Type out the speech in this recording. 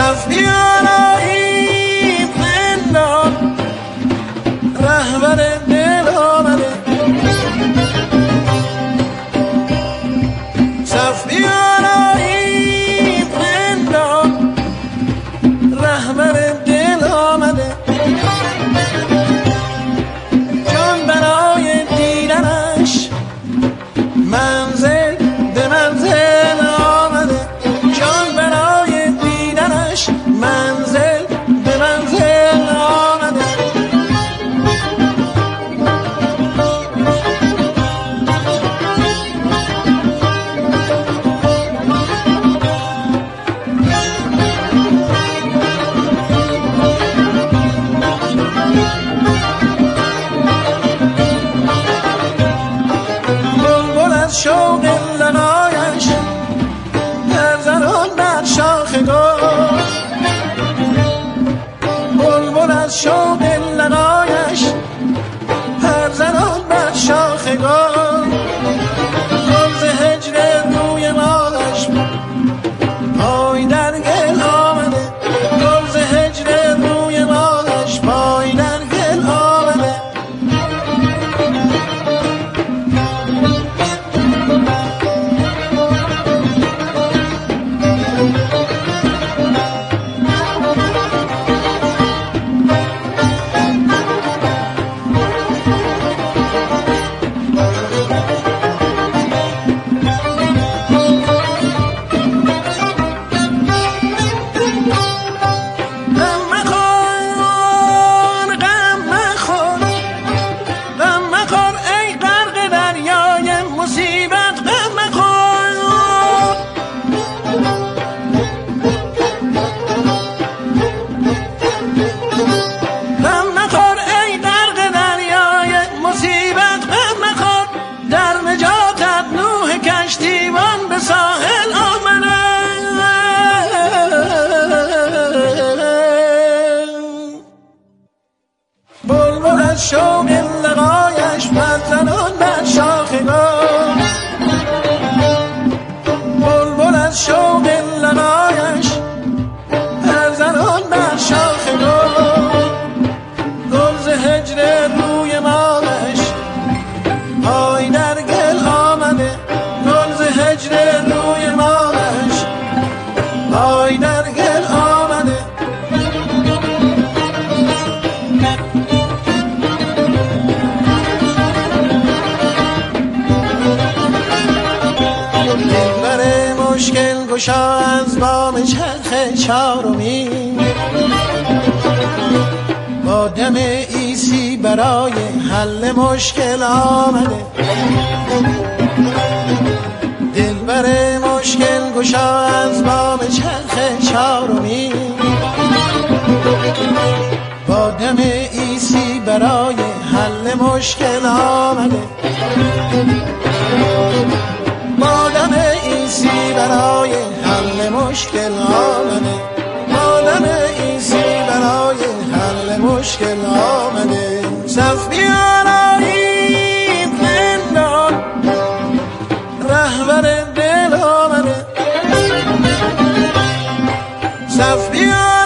صف بیارایی زندان رهبر دل آمده صف بیارایی زندان رهبر دل آمده جان برای دیدنش منزل به منزل آمده جان برای دیدنش منزل به منزل آمده بلبل از شوق لقایش در زنان بر شاخ گل بلبل از شوق لقایش هر زنان بر شاخ گل گل ز هجر روی مالش پای در گل آمده گل ز هجر روی مالش پای در گل آمده کشتیبان به ساحل آمده بلبل از شوق لقایش برزنان بر شاخ گل بلبل از شوق لقایش برزنان بر شاخ گل گل ز هجر روی مالش پای در گل آمده هجر روی مالش پای در گل آمده دلبر مشکل گشا از بام چرخ چارمی با دم عیسی برای حل مشکل آمده دلبر مشکل گشا از بام چرخ چارمی با دم عیسی برای حل مشکل آمده با دم عیسی برای حل مشکل آمده با دم عیسی برای حل مشکل آمده صف بیارایی زندان رهبر دل آمده صف بیارایی